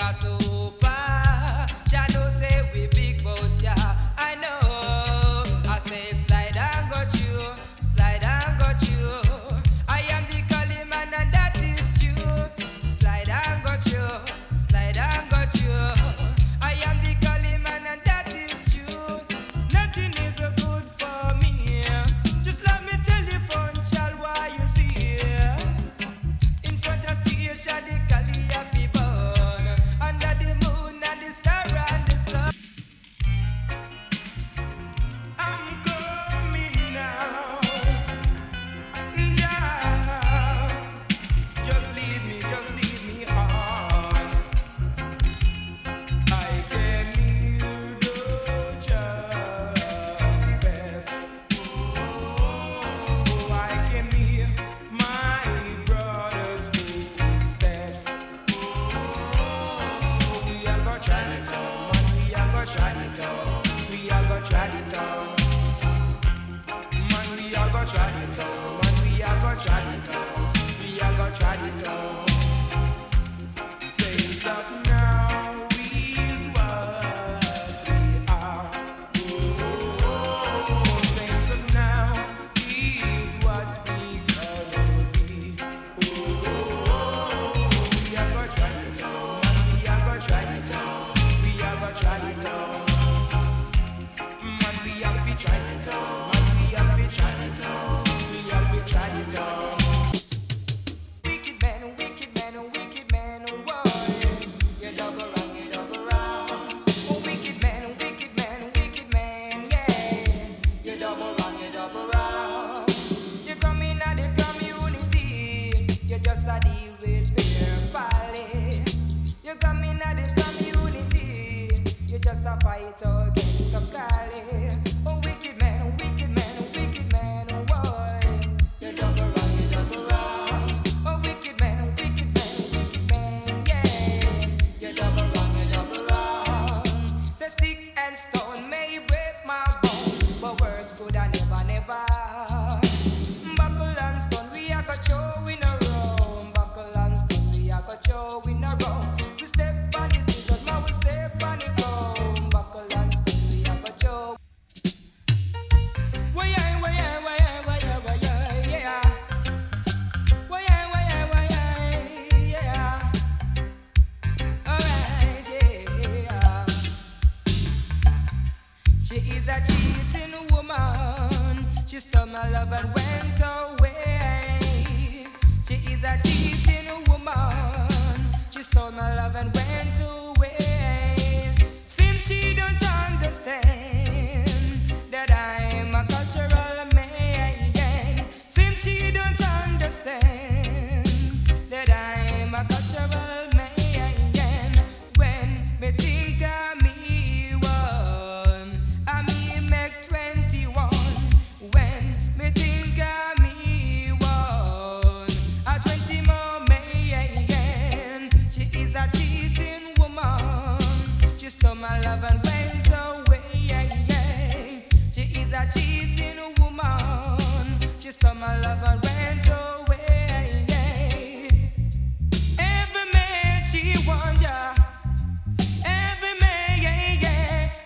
a super. Shadow say we big bout ya. I know. I say slide and got you, slide and got you. I am the Kali man and that is you. Slide and got you, slide and got you. I am the Kali man and that is you. Nothing is good for me. Just let me tell you, fun child, why you see. In front of station, the Kali happy born. Under the moon and the star and the sun. I'm coming now. Yeah. Just lead me on. I can hear the trumpets. Oh, I can hear my brother's footsteps. Oh, we are gonna try it on. We are gonna try it on. We are gonna try it on. Man, we are gonna try it on. Man, we are gonna try it on. We are gonna try it on. Saints of now is what we are. Oh, saints of now is what we gonna be. Oh, we are gonna try it on. We are gonna try it on. We are gonna try it on. Man, we have to try it on. Man, we have to try it on. We have to try it on. Wicked man, oh boy. You double wrong. Oh, wicked man, yeah. You double wrong. You come in at the community. You just a deal with beer folly. You come in at the community. You just a fight against the Cali. Oh, wicked man, oh boy. You double wrong. Oh, wicked man, yeah. You double wrong. Say stick and stone may break my bone, but words could I never. Buckle and stone, we are got show in a row. Buckle and stone, we are got show in a row. We step on the scissors, now we step on the comb. Buckle and stone, we are got show. Why yeah. Yeah. Alright, yeah. She is a cheating woman. She stole my love and went away. She is a cheating woman. She stole my love and went away. Seems she don't understand that I'm a cultural man. Seems she don't understand that I'm a cultural